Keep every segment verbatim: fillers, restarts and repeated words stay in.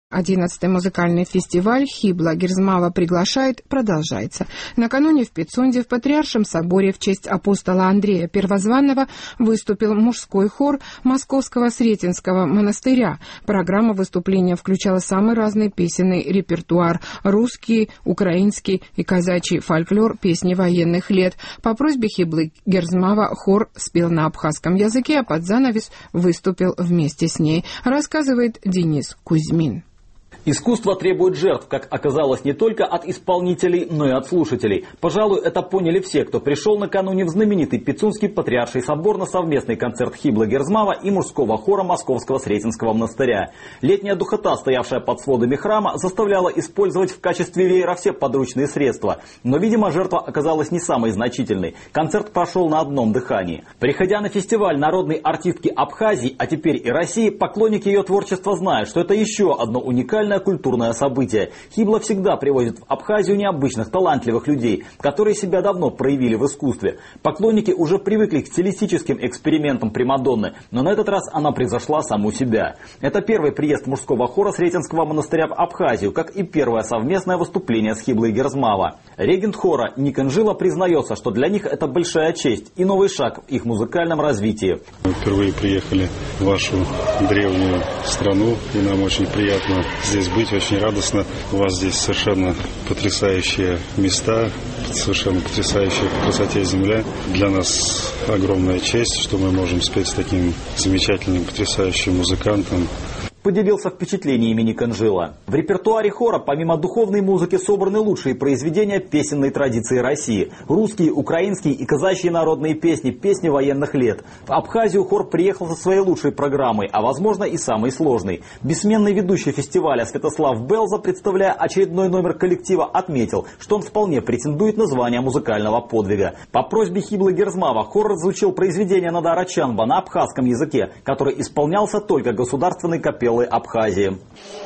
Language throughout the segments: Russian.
Одиннадцатый музыкальный фестиваль «Хибла Герзмава приглашает» продолжается. Накануне в Пицунде в Патриаршем соборе в честь апостола Андрея Первозванного выступил мужской хор Московского Сретенского монастыря. Программа выступления включала самый разный песенный репертуар – русский, украинский и казачий фольклор, песни военных лет. По просьбе Хиблы Герзмава хор спел на абхазском языке, а под занавес выступил вместе с ней, рассказывает Денис Кузьмин. Искусство требует жертв, как оказалось, не только от исполнителей, но и от слушателей. Пожалуй, это поняли все, кто пришел накануне в знаменитый Пицунский Патриарший собор на совместный концерт Хиблы Герзмава и мужского хора Московского Сретенского монастыря. Летняя духота, стоявшая под сводами храма, заставляла использовать в качестве веера все подручные средства. Но, видимо, жертва оказалась не самой значительной. Концерт прошел на одном дыхании. Приходя на фестиваль народной артистки Абхазии, а теперь и России, поклонники ее творчества знают, что это еще одно уникальное культурное событие. Хибла всегда привозит в Абхазию необычных, талантливых людей, которые себя давно проявили в искусстве. Поклонники уже привыкли к стилистическим экспериментам примадонны, но на этот раз она превзошла саму себя. Это первый приезд мужского хора Сретенского монастыря в Абхазию, как и первое совместное выступление с Хиблой Герзмава. Регент хора Ник Энжила признается, что для них это большая честь и новый шаг в их музыкальном развитии. Мы впервые приехали в вашу древнюю страну, и нам очень приятно здесь быть, очень радостно. У вас здесь совершенно потрясающие места, совершенно потрясающая по красоте земля. Для нас огромная честь, что мы можем спеть с таким замечательным, потрясающим музыкантом. Поделился впечатлениями Ник Энжила. В репертуаре хора помимо духовной музыки собраны лучшие произведения песенной традиции России. Русские, украинские и казачьи народные песни, песни военных лет. В Абхазию хор приехал со своей лучшей программой, а возможно и самой сложной. Бессменный ведущий фестиваля Святослав Белза, представляя очередной номер коллектива, отметил, что он вполне претендует на звание музыкального подвига. По просьбе Хиблы Герзмава хор разучил произведение Надара Чанба на абхазском языке, который исполнялся только государственной капеллой Абхазии.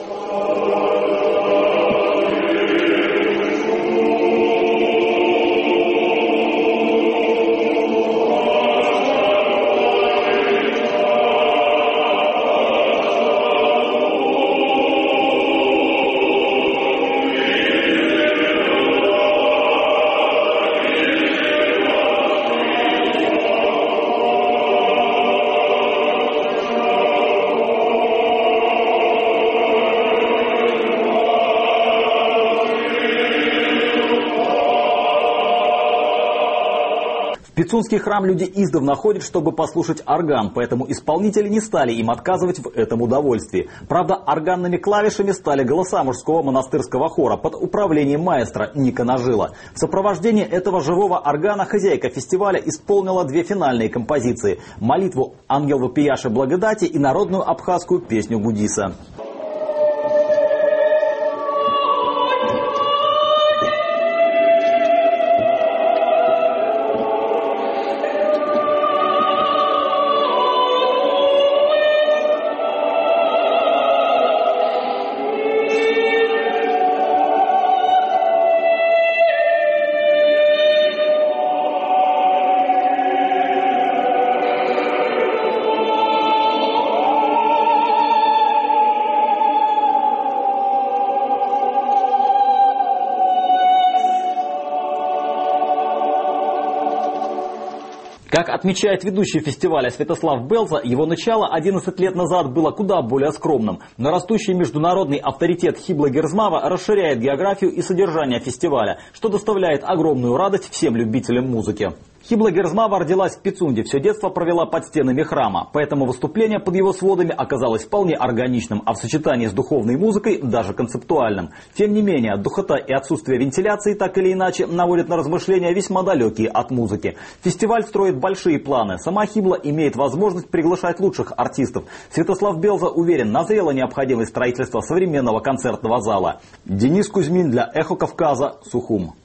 Пицунский храм люди издавна ходят, чтобы послушать орган, поэтому исполнители не стали им отказывать в этом удовольствии. Правда, органными клавишами стали голоса мужского монастырского хора под управлением маэстро Ника Энжила. В сопровождении этого живого органа хозяйка фестиваля исполнила две финальные композиции – молитву «Ангел вопияши благодати» и народную абхазскую песню Гудиса. Как отмечает ведущий фестиваля Святослав Белза, его начало одиннадцать лет назад было куда более скромным. Но растущий международный авторитет Хиблы Герзмава расширяет географию и содержание фестиваля, что доставляет огромную радость всем любителям музыки. Хибла Герзмава родилась в Пицунде, все детство провела под стенами храма, поэтому выступление под его сводами оказалось вполне органичным, а в сочетании с духовной музыкой даже концептуальным. Тем не менее, духота и отсутствие вентиляции так или иначе наводят на размышления весьма далекие от музыки. Фестиваль строит большие планы, сама Хибла имеет возможность приглашать лучших артистов. Святослав Белза уверен, назрела необходимость строительства современного концертного зала. Денис Кузьмин для Эхо Кавказа, Сухум.